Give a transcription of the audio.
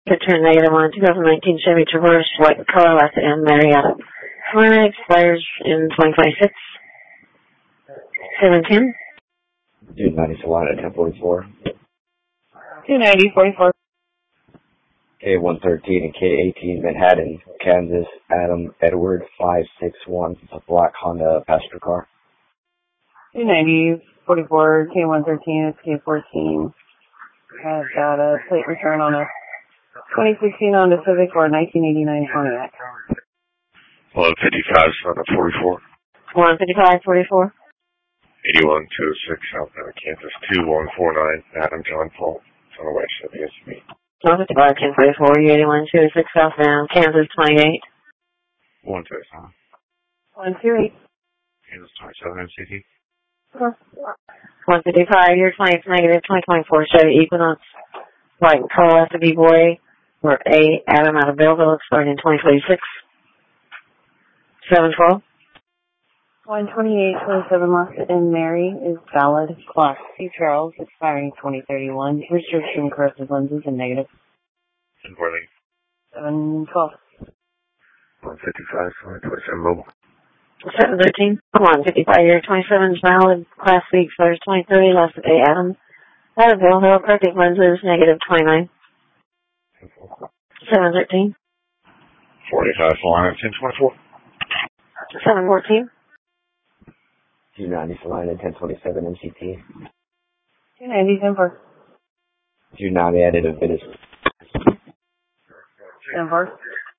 Good turn negative on 2019 Chevy Traverse, white color, last and Marietta. Mine expires in 2026. 710. 290 Salina at 1044. 290, 44. K113 and K18 Manhattan, Kansas, Adam Edward 561, a black Honda passenger car. 290, 44, K113, it's K14. I've got a plate return on a 2016 Honda Civic or a 1989 Pontiac. 155, Salina 44. 155, 44. 8126, Southbound Kansas 2149, Adam John Paul, on the west of the SUV. 155, 1044, 8126, southbound, Kansas 28. 127. 128. Kansas 27 MCT. 155, year 20, negative 2024 Chevy Equinox, white color, SUV boy, or A, Adam out of Belleville, expiring in 2026. 712. 12827 Lost in Mary is valid. Class C Charles, expiring 2031. Restriction corrected lenses and negative. 712. 155, Salina 27 mobile. 713. 155 year 27 is valid. Class C expires 2030. Last A Adam. Out of Belleville, corrected lenses, negative 29. 713. 45, Salina 1024. 714. 290 Salina 1027 MCT. 290, 10-4. 290 added a bit of 10-4.